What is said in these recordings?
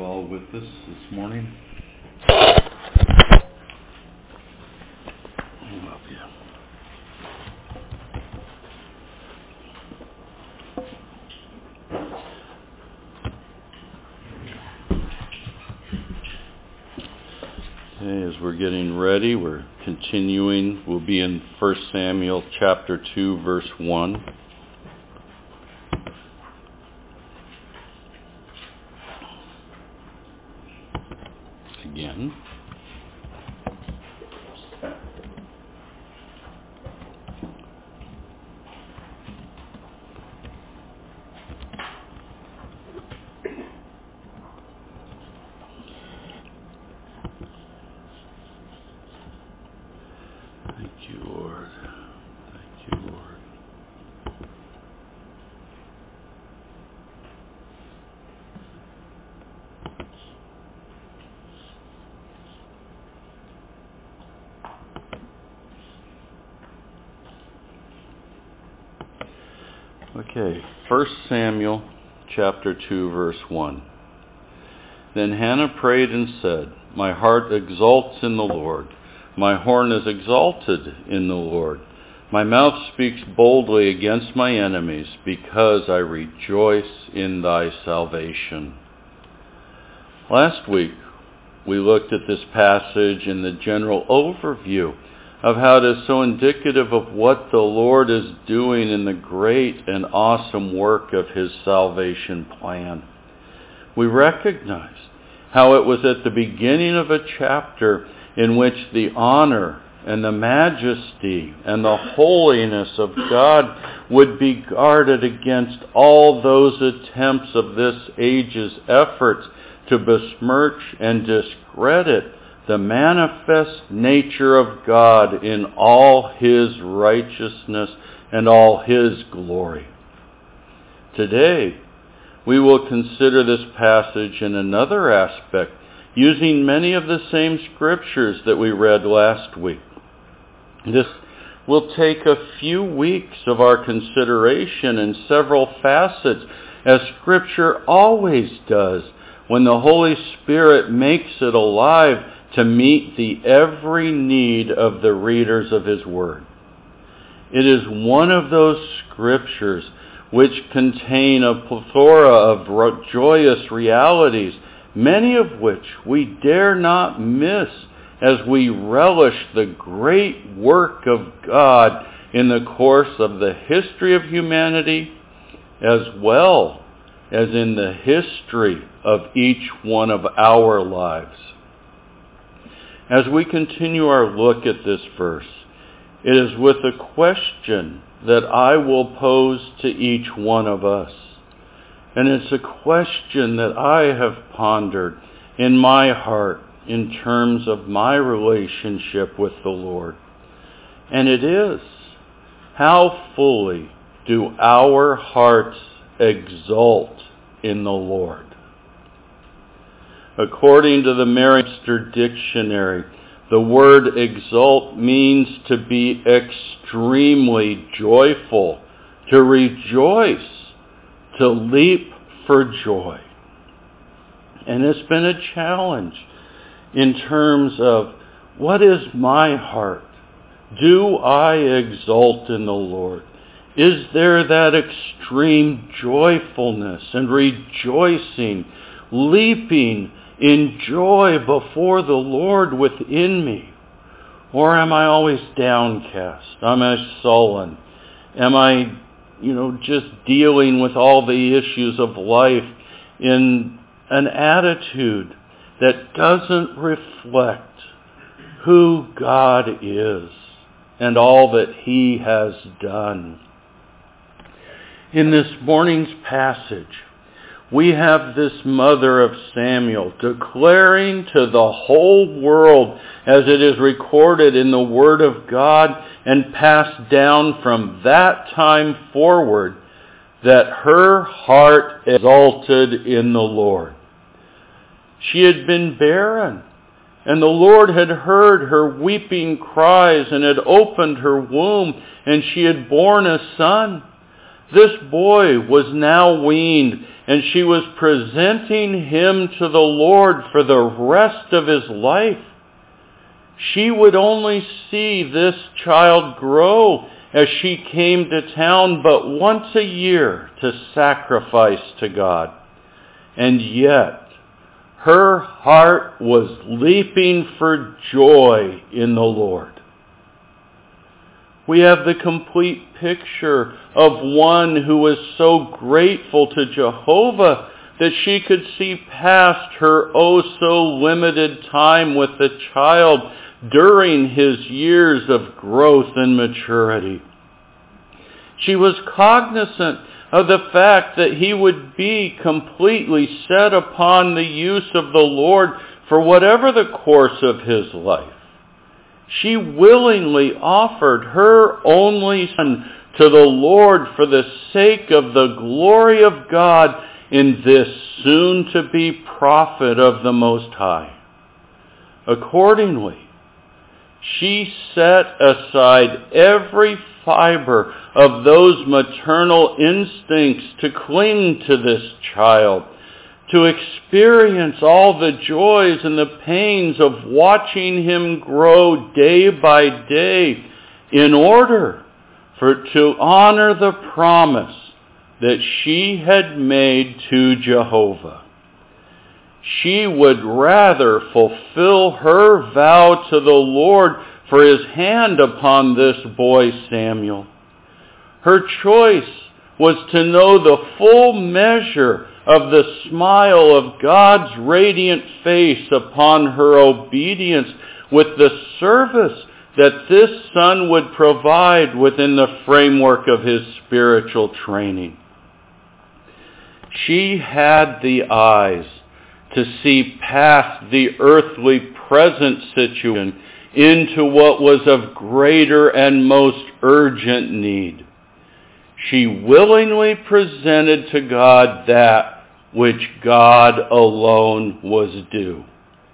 all with us this morning? I love you. Okay, as we're getting ready, we're continuing. We'll be in 1 Samuel chapter 2, verse 1. Again. Thank you, Lord. Thank you, Lord. Okay, 1 Samuel chapter 2, verse 1. Then Hannah prayed and said, "My heart exults in the Lord. My horn is exalted in the Lord. My mouth speaks boldly against my enemies because I rejoice in thy salvation." Last week, we looked at this passage in the general overview of how it is so indicative of what the Lord is doing in the great and awesome work of his salvation plan. We recognized how it was at the beginning of a chapter in which the honor and the majesty and the holiness of God would be guarded against all those attempts of this age's efforts to besmirch and discredit the manifest nature of God in all his righteousness and all his glory. Today, we will consider this passage in another aspect, using many of the same scriptures that we read last week. This will take a few weeks of our consideration in several facets, as Scripture always does when the Holy Spirit makes it alive to meet the every need of the readers of his Word. It is one of those scriptures which contain a plethora of joyous realities, many of which we dare not miss as we relish the great work of God in the course of the history of humanity, as well as in the history of each one of our lives. As we continue our look at this verse, it is with a question that I will pose to each one of us. And it's a question that I have pondered in my heart in terms of my relationship with the Lord. And it is, how fully do our hearts exult in the Lord? According to the Merriam-Webster Dictionary, the word exult means to be extremely joyful, to rejoice, to leap for joy. And it's been a challenge in terms of, what is my heart? Do I exult in the Lord? Is there that extreme joyfulness and rejoicing, leaping in joy before the Lord within me? Or am I always downcast? Am I sullen? Am I, just dealing with all the issues of life in an attitude that doesn't reflect who God is and all that he has done? In this morning's passage, we have this mother of Samuel declaring to the whole world, as it is recorded in the Word of God and passed down from that time forward, that her heart exulted in the Lord. She had been barren, and the Lord had heard her weeping cries and had opened her womb, and she had borne a son. This boy was now weaned, and she was presenting him to the Lord for the rest of his life. She would only see this child grow as she came to town but once a year to sacrifice to God. And yet, her heart was leaping for joy in the Lord. We have the complete picture of one who was so grateful to Jehovah that she could see past her oh-so-limited time with the child during his years of growth and maturity. She was cognizant of the fact that he would be completely set upon the use of the Lord for whatever the course of his life. She willingly offered her only son to the Lord for the sake of the glory of God in this soon-to-be prophet of the Most High. Accordingly, she set aside every fiber of those maternal instincts to cling to this child, to experience all the joys and the pains of watching him grow day by day in order to honor the promise that she had made to Jehovah. She would rather fulfill her vow to the Lord for his hand upon this boy Samuel. Her choice was to know the full measure of the smile of God's radiant face upon her obedience with the service that this son would provide within the framework of his spiritual training. She had the eyes to see past the earthly present situation into what was of greater and most urgent need. She willingly presented to God that which God alone was due.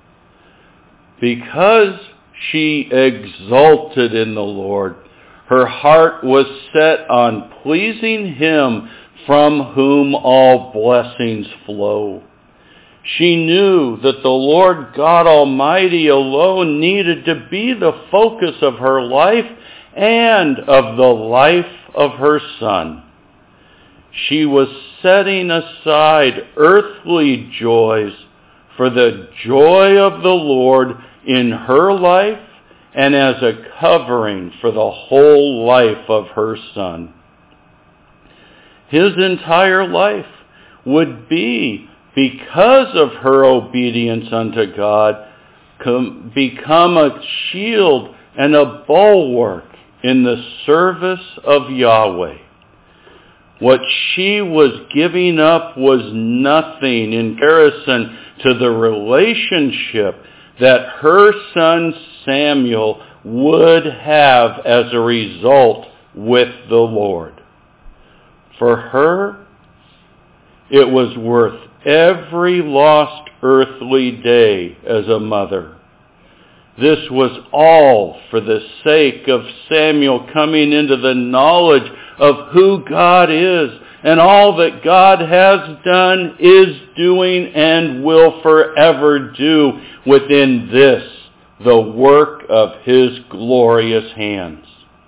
Because she exulted in the Lord, her heart was set on pleasing him from whom all blessings flow. She knew that the Lord God Almighty alone needed to be the focus of her life and of the life of her son. She was setting aside earthly joys for the joy of the Lord in her life and as a covering for the whole life of her son. His entire life would be, because of her obedience unto God, become a shield and a bulwark in the service of Yahweh. What she was giving up was nothing in comparison to the relationship that her son Samuel would have as a result with the Lord. For her, it was worth every lost earthly day as a mother. This was all for the sake of Samuel coming into the knowledge of who God is and all that God has done, is doing, and will forever do within this, the work of his glorious hands.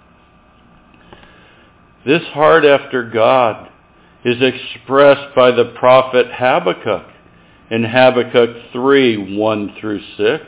This heart after God is expressed by the prophet Habakkuk in Habakkuk 3, 1 through 6.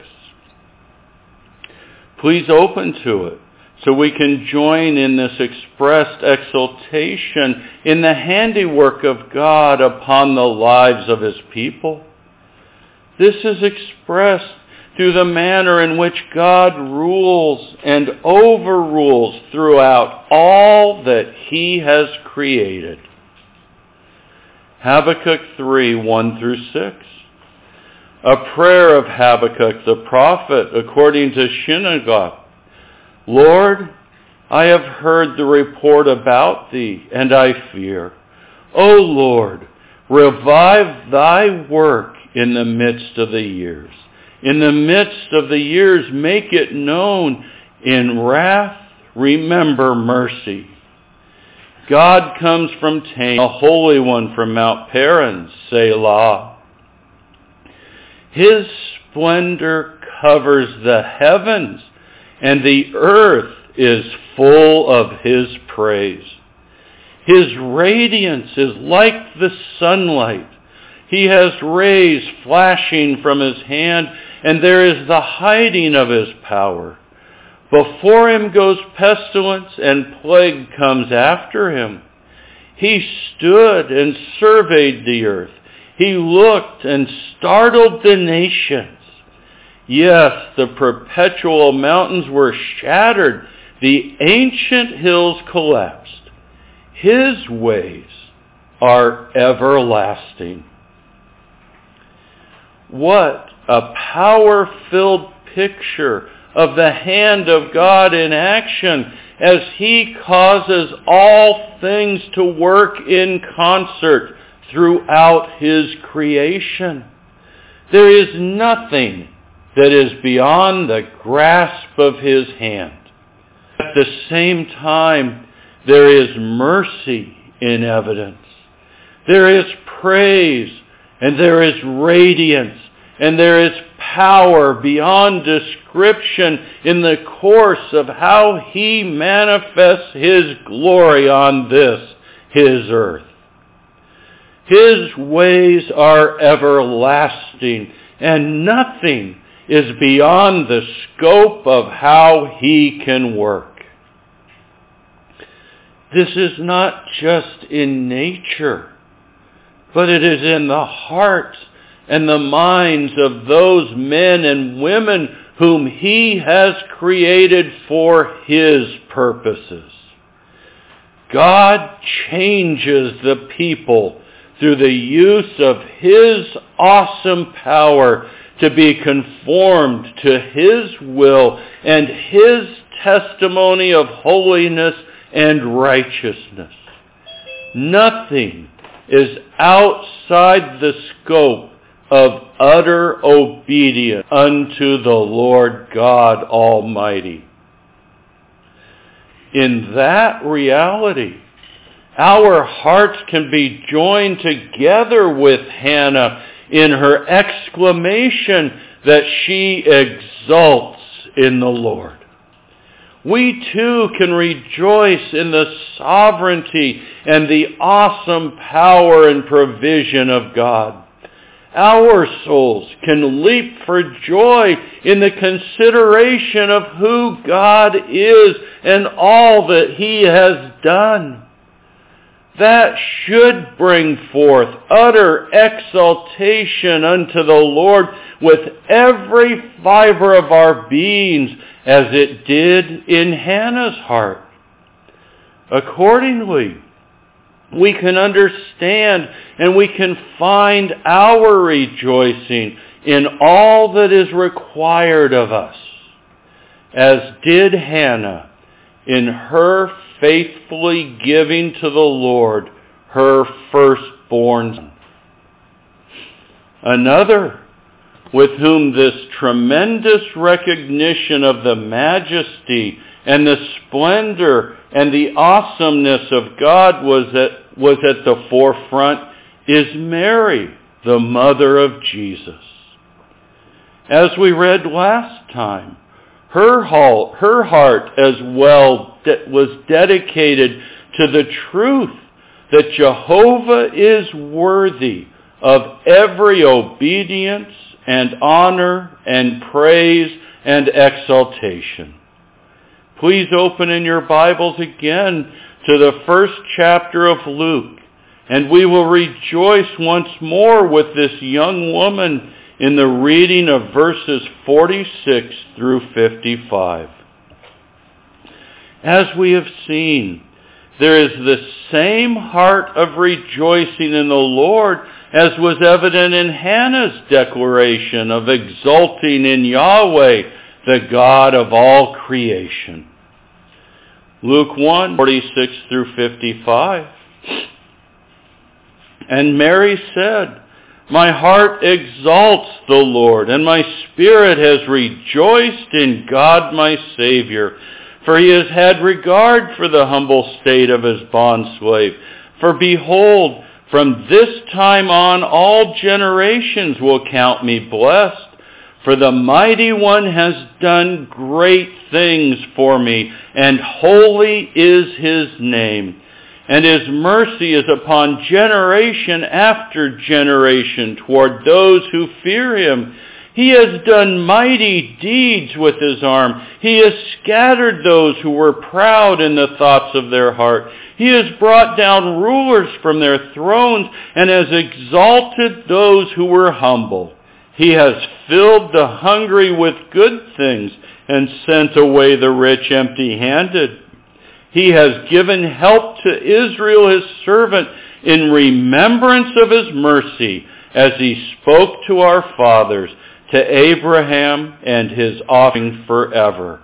Please open to it so we can join in this expressed exultation in the handiwork of God upon the lives of his people. This is expressed through the manner in which God rules and overrules throughout all that he has created. Habakkuk 3, 1 through 6. A prayer of Habakkuk the prophet according to Shinagah. Lord, I have heard the report about thee, and I fear. O Lord, revive thy work in the midst of the years. In the midst of the years, make it known. In wrath, remember mercy. God comes from Tain, a Holy One from Mount Paran, Selah. His splendor covers the heavens, and the earth is full of His praise. His radiance is like the sunlight. He has rays flashing from His hand, and there is the hiding of His power. Before Him goes pestilence, and plague comes after Him. He stood and surveyed the earth. He looked and startled the nations. Yes, the perpetual mountains were shattered. The ancient hills collapsed. His ways are everlasting. What a power-filled picture of the hand of God in action as He causes all things to work in concert throughout His creation. There is nothing that is beyond the grasp of His hand. At the same time, there is mercy in evidence. There is praise, and there is radiance, and there is power beyond description in the course of how He manifests His glory on this, His earth. His ways are everlasting, and nothing is beyond the scope of how He can work. This is not just in nature, but it is in the hearts and the minds of those men and women whom He has created for His purposes. God changes the people through the use of His awesome power to be conformed to His will and His testimony of holiness and righteousness. Nothing is outside the scope of utter obedience unto the Lord God Almighty. In that reality, our hearts can be joined together with Hannah in her exclamation that she exults in the Lord. We too can rejoice in the sovereignty and the awesome power and provision of God. Our souls can leap for joy in the consideration of who God is and all that He has done. That should bring forth utter exultation unto the Lord with every fiber of our beings, as it did in Hannah's heart. Accordingly, we can understand and we can find our rejoicing in all that is required of us, as did Hannah in her faithfully giving to the Lord her firstborn son. Another with whom this tremendous recognition of the majesty and the splendor and the awesomeness of God was at the forefront is Mary, the mother of Jesus. As we read last time, her heart as well was dedicated to the truth that Jehovah is worthy of every obedience and honor and praise and exaltation. Please open in your Bibles again to the first chapter of Luke, and we will rejoice once more with this young woman in the reading of verses 46 through 55. As we have seen, there is the same heart of rejoicing in the Lord as was evident in Hannah's declaration of exulting in Yahweh, the God of all creation. Luke 1, 46 through 55. And Mary said, "My heart exalts the Lord, and my spirit has rejoiced in God my Savior, For he has had regard for the humble state of his bondslave. For behold, from this time on all generations will count me blessed. For the Mighty One has done great things for me, and holy is his name. And his mercy is upon generation after generation toward those who fear him. He has done mighty deeds with his arm. He has scattered those who were proud in the thoughts of their heart. He has brought down rulers from their thrones and has exalted those who were humble. He has filled the hungry with good things and sent away the rich empty-handed. He has given help to Israel his servant in remembrance of his mercy, as he spoke to our fathers, to Abraham and his offspring forever.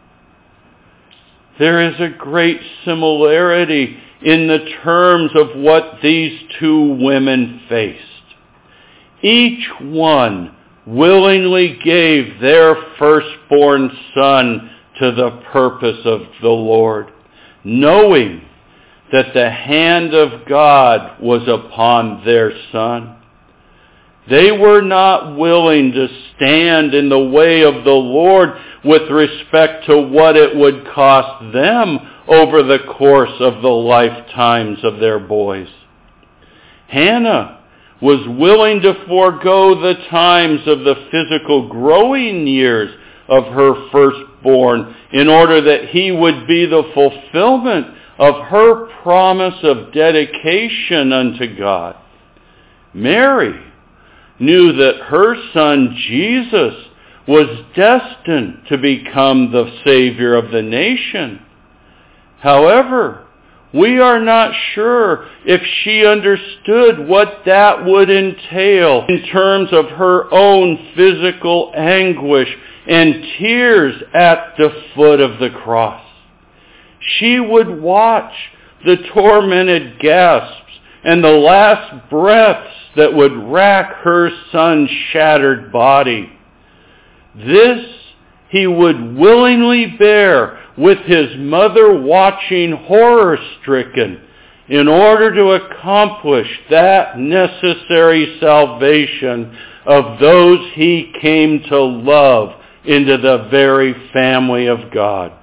There is a great similarity in the terms of what these two women faced. Each one willingly gave their firstborn son to the purpose of the Lord, knowing that the hand of God was upon their son. They were not willing to stand in the way of the Lord with respect to what it would cost them over the course of the lifetimes of their boys. Hannah was willing to forego the times of the physical growing years of her firstborn in order that he would be the fulfillment of her promise of dedication unto God. Mary knew that her son Jesus was destined to become the Savior of the nation. However, we are not sure if she understood what that would entail in terms of her own physical anguish and tears at the foot of the cross. She would watch the tormented gasps and the last breaths that would rack her son's shattered body. This he would willingly bear with his mother watching horror-stricken in order to accomplish that necessary salvation of those he came to love into the very family of God.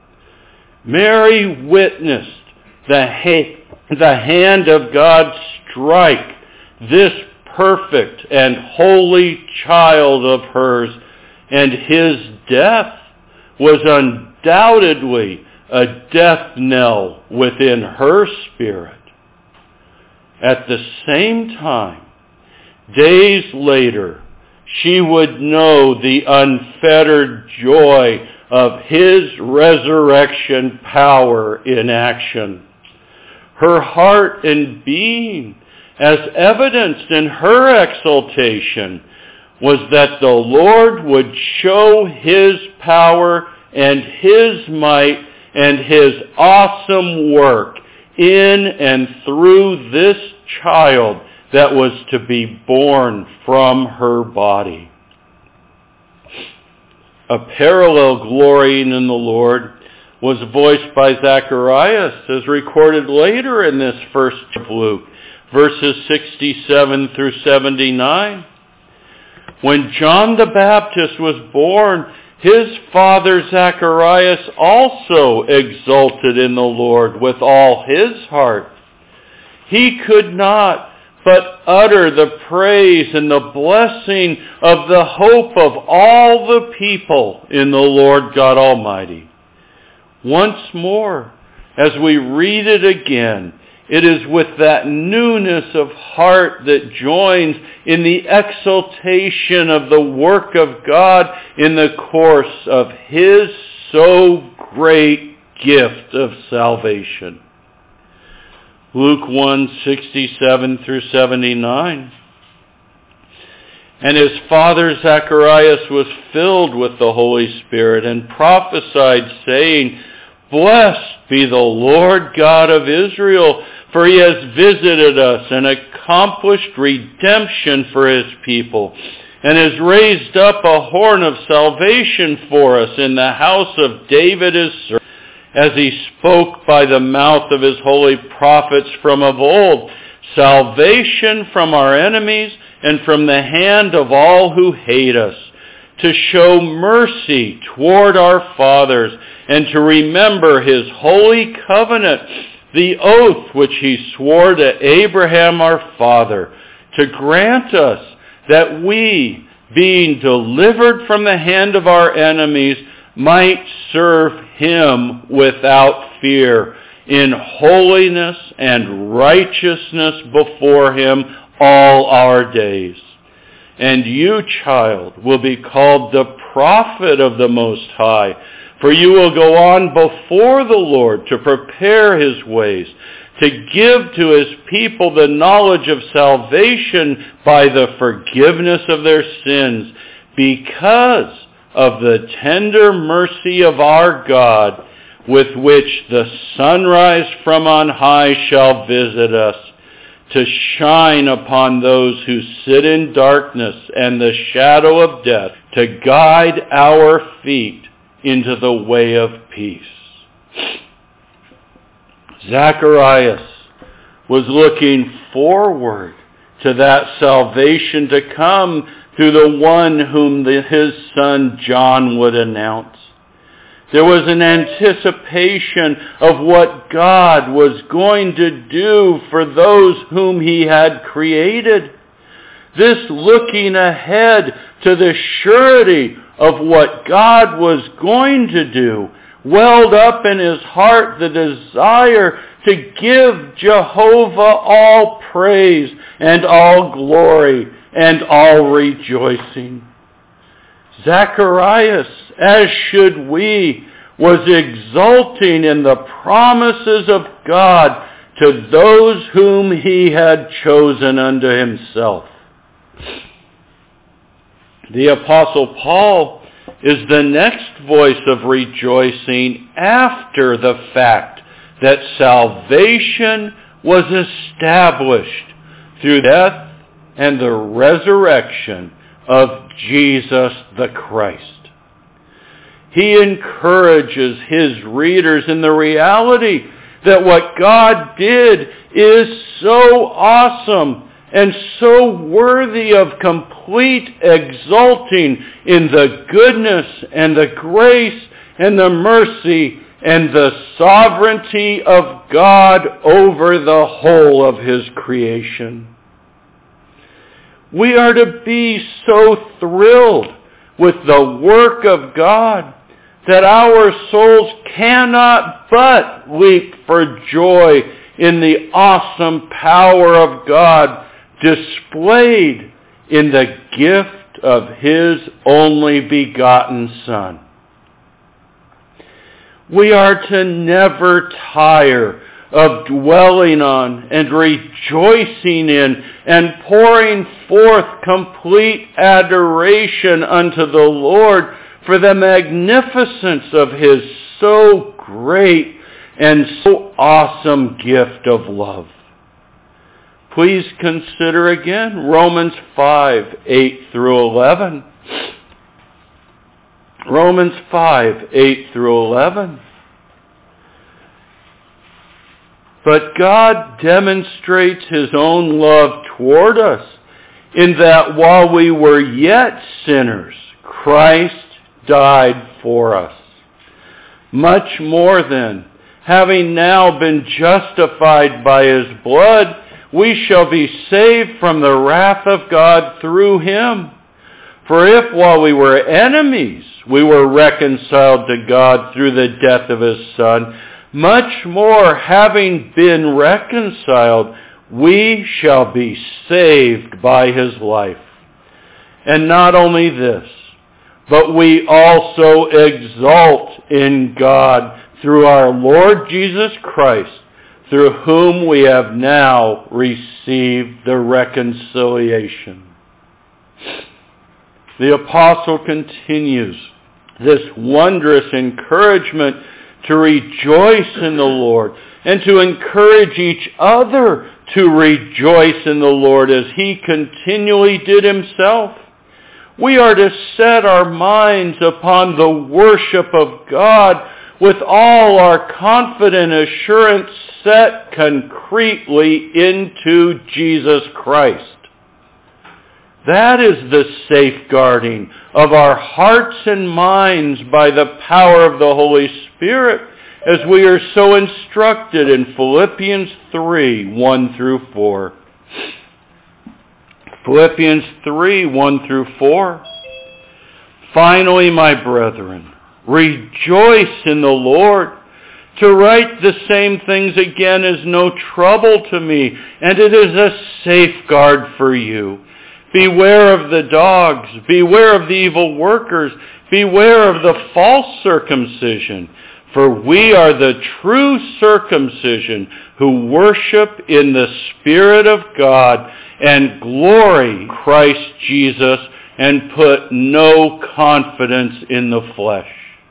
Mary witnessed the hand of God strike this perfect and holy child of hers, and his death was undoubtedly a death knell within her spirit. At the same time, days later, she would know the unfettered joy of his resurrection power in action. Her heart and being, as evidenced in her exaltation, was that the Lord would show his power and his might and his awesome work in and through this child that was to be born from her body. A parallel glorying in the Lord was voiced by Zacharias, as recorded later in this first of Luke, verses 67 through 79. When John the Baptist was born, his father Zacharias also exulted in the Lord with all his heart. He could not but utter the praise and the blessing of the hope of all the people in the Lord God Almighty. Once more, as we read it again, it is with that newness of heart that joins in the exaltation of the work of God in the course of his so great gift of salvation. Luke 1:67 through 79. And his father Zacharias was filled with the Holy Spirit and prophesied, saying, Blessed be the Lord God of Israel, for he has visited us and accomplished redemption for his people, and has raised up a horn of salvation for us in the house of David his servant, as he spoke by the mouth of his holy prophets from of old, salvation from our enemies and from the hand of all who hate us, to show mercy toward our fathers, and to remember his holy covenant, the oath which he swore to Abraham our father, to grant us that we, being delivered from the hand of our enemies, might serve him without fear, in holiness and righteousness before him all our days. And you, child, will be called the prophet of the Most High, for you will go on before the Lord to prepare his ways, to give to his people the knowledge of salvation by the forgiveness of their sins, because of the tender mercy of our God, with which the sunrise from on high shall visit us, to shine upon those who sit in darkness and the shadow of death, to guide our feet into the way of peace. Zacharias was looking forward to that salvation to come through the one whom his son John would announce. There was an anticipation of what God was going to do for those whom he had created. This looking ahead to the surety of what God was going to do welled up in his heart the desire to give Jehovah all praise and all glory and all rejoicing. Zacharias, as should we, was exulting in the promises of God to those whom he had chosen unto himself. The Apostle Paul is the next voice of rejoicing after the fact that salvation was established through death and the resurrection of Jesus the Christ. He encourages his readers in the reality that what God did is so awesome and so worthy of complete exulting in the goodness and the grace and the mercy and the sovereignty of God over the whole of his creation. We are to be so thrilled with the work of God that our souls cannot but leap for joy in the awesome power of God displayed in the gift of his only begotten Son. We are to never tire of dwelling on and rejoicing in and pouring forth complete adoration unto the Lord for the magnificence of his so great and so awesome gift of love. Please consider again Romans 5, 8 through 11. Romans 5, 8 through 11. But God demonstrates his own love toward us in that while we were yet sinners, Christ died for us. Much more then, having now been justified by his blood, we shall be saved from the wrath of God through him. For if while we were enemies, we were reconciled to God through the death of his Son, much more having been reconciled, we shall be saved by his life. And not only this, but we also exult in God through our Lord Jesus Christ, through whom we have now received the reconciliation. The apostle continues this wondrous encouragement to rejoice in the Lord and to encourage each other to rejoice in the Lord as he continually did himself. We are to set our minds upon the worship of God with all our confident assurance set concretely into Jesus Christ. That is the safeguarding of our hearts and minds by the power of the Holy Spirit, as we are so instructed in Philippians 3, 1 through 4. Philippians 3, 1 through 4. Finally, my brethren, rejoice in the Lord. To write the same things again is no trouble to me, and it is a safeguard for you. Beware of the dogs, beware of the evil workers, beware of the false circumcision, for we are the true circumcision who worship in the Spirit of God and glory in Christ Jesus and put no confidence in the flesh.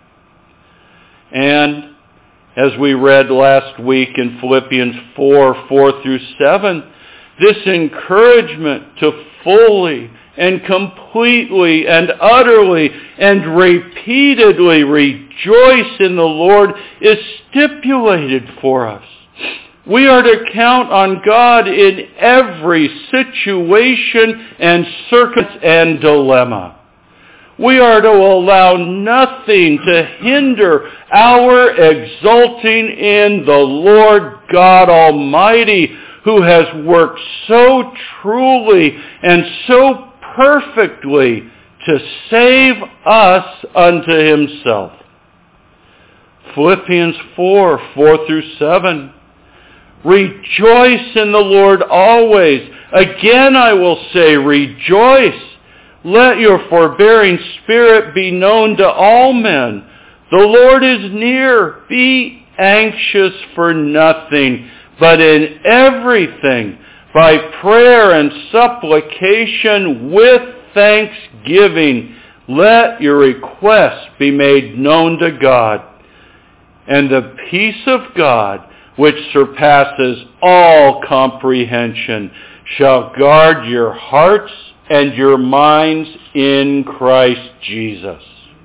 And as we read last week in Philippians 4, 4 through 7, this encouragement to fully and completely and utterly and repeatedly rejoice in the Lord is stipulated for us. We are to count on God in every situation and circumstance and dilemma. We are to allow nothing to hinder our exulting in the Lord God Almighty, who has worked so truly and so perfectly to save us unto himself. Philippians 4, 4 through 7. Rejoice in the Lord always. Again I will say, rejoice. Let your forbearing spirit be known to all men. The Lord is near. Be anxious for nothing, but in everything, by prayer and supplication with thanksgiving, let your requests be made known to God. And the peace of God, which surpasses all comprehension, shall guard your hearts and your minds in Christ Jesus.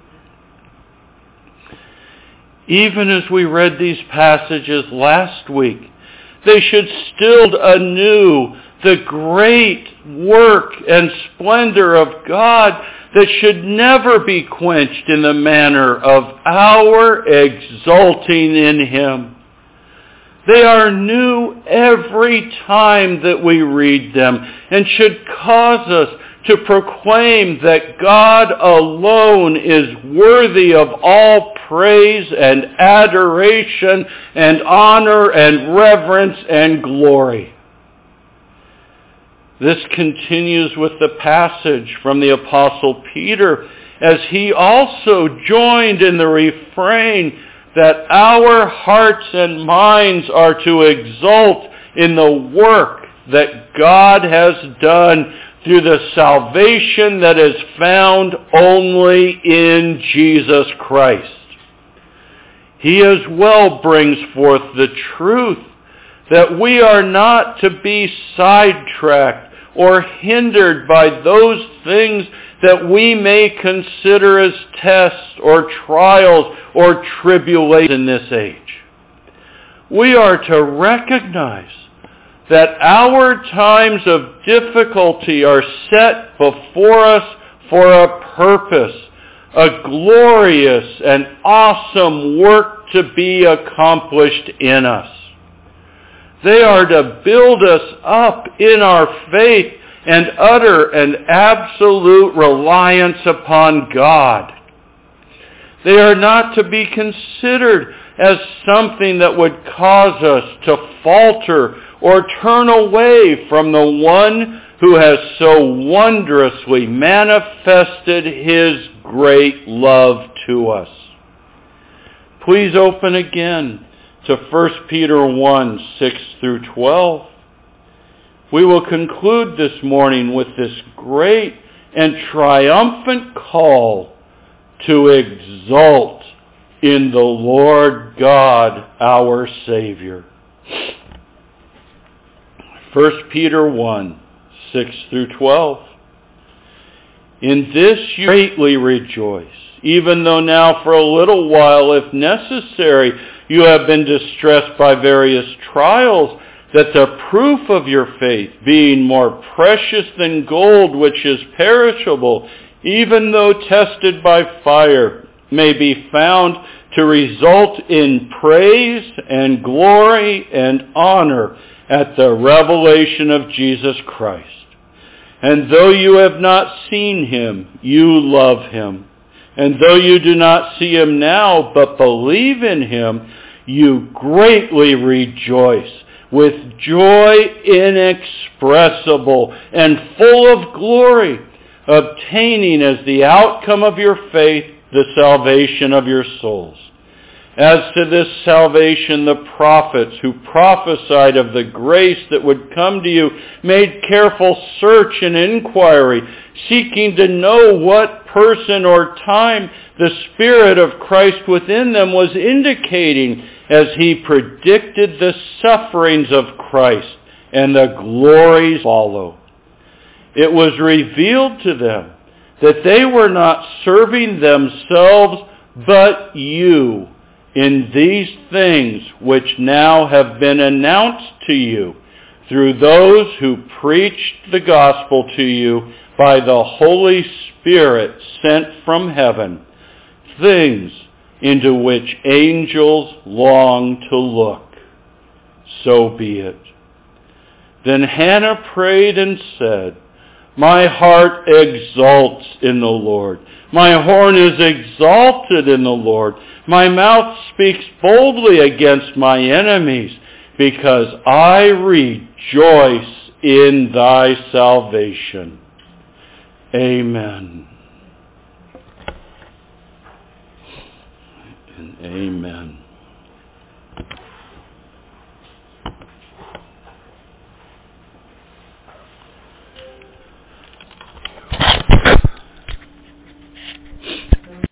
Even as we read these passages last week, they should still anew the great work and splendor of God that should never be quenched in the manner of our exulting in him. They are new every time that we read them and should cause us to proclaim that God alone is worthy of all praise and adoration and honor and reverence and glory. This continues with the passage from the Apostle Peter, as he also joined in the refrain that our hearts and minds are to exult in the work that God has done through the salvation that is found only in Jesus Christ. He as well brings forth the truth that we are not to be sidetracked or hindered by those things that we may consider as tests or trials or tribulations in this age. We are to recognize that our times of difficulty are set before us for a purpose, a glorious and awesome work to be accomplished in us. They are to build us up in our faith and utter an absolute reliance upon God. They are not to be considered as something that would cause us to falter or turn away from the one who has so wondrously manifested his great love to us. Please open again to 1 Peter 1, 6 through 12. We will conclude this morning with this great and triumphant call to exult in the Lord God our Savior. 1 Peter 1, 6 through 12. In this you greatly rejoice, even though now for a little while, if necessary, you have been distressed by various trials, that the proof of your faith, being more precious than gold which is perishable, even though tested by fire, may be found to result in praise and glory and honor at the revelation of Jesus Christ. And though you have not seen him, you love him. And though you do not see him now, but believe in him, you greatly rejoice with joy inexpressible and full of glory, obtaining as the outcome of your faith the salvation of your souls. As to this salvation, the prophets who prophesied of the grace that would come to you made careful search and inquiry, seeking to know what person or time the Spirit of Christ within them was indicating as he predicted the sufferings of Christ and the glories follow. It was revealed to them that they were not serving themselves but you in these things which now have been announced to you through those who preached the gospel to you by the Holy Spirit sent from heaven, things into which angels long to look. So be it. Then Hannah prayed and said, my heart exults in the Lord. My horn is exalted in the Lord. My mouth speaks boldly against my enemies, because I rejoice in thy salvation. Amen. And amen.